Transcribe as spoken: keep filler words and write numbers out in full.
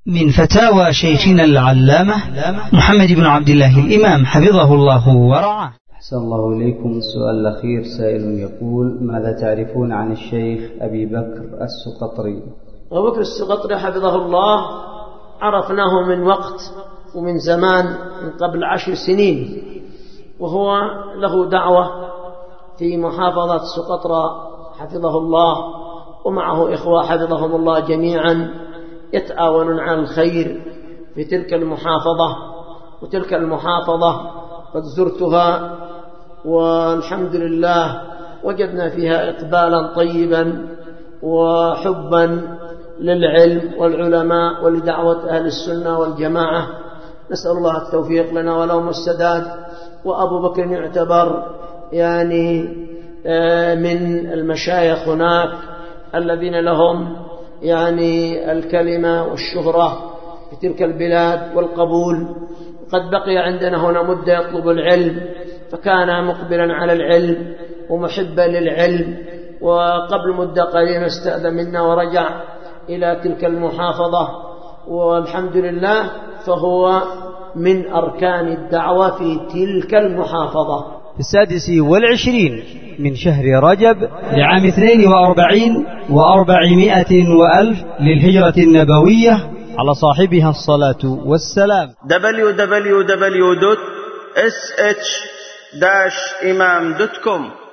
من فتاوى شيخنا العلامة محمد بن عبد الله الإمام حفظه الله ورعاه. أحسن الله إليكم. السؤال الأخير سائل يقول: ماذا تعرفون عن الشيخ أبي بكر السقطري؟ أبو بكر السقطري حفظه الله عرفناه من وقت ومن زمان، من قبل عشر سنين، وهو له دعوة في محافظة سقطرى حفظه الله، ومعه إخوة حفظهم الله جميعا يتعاونون على الخير في تلك المحافظة. وتلك المحافظة قد زرتها والحمد لله وجدنا فيها إقبالا طيبا وحبا للعلم والعلماء ولدعوة أهل السنة والجماعة. نسأل الله التوفيق لنا ولهم السداد. وأبو بكر يعتبر يعني من المشايخ هناك الذين لهم يعني الكلمة والشهرة في تلك البلاد والقبول. قد بقي عندنا هنا مدة يطلب العلم، فكان مقبلا على العلم ومحبا للعلم، وقبل مدة قليلة استأذن منا ورجع إلى تلك المحافظة، والحمد لله فهو من أركان الدعوة في تلك المحافظة. في السادس والعشرين من شهر رجب لعام اثنين وأربعين وأربعمائة وألف للهجرة النبوية، على صاحبها الصلاة والسلام. دبليو دبليو دبليو دوت اس اتش داش إمام دوت كوم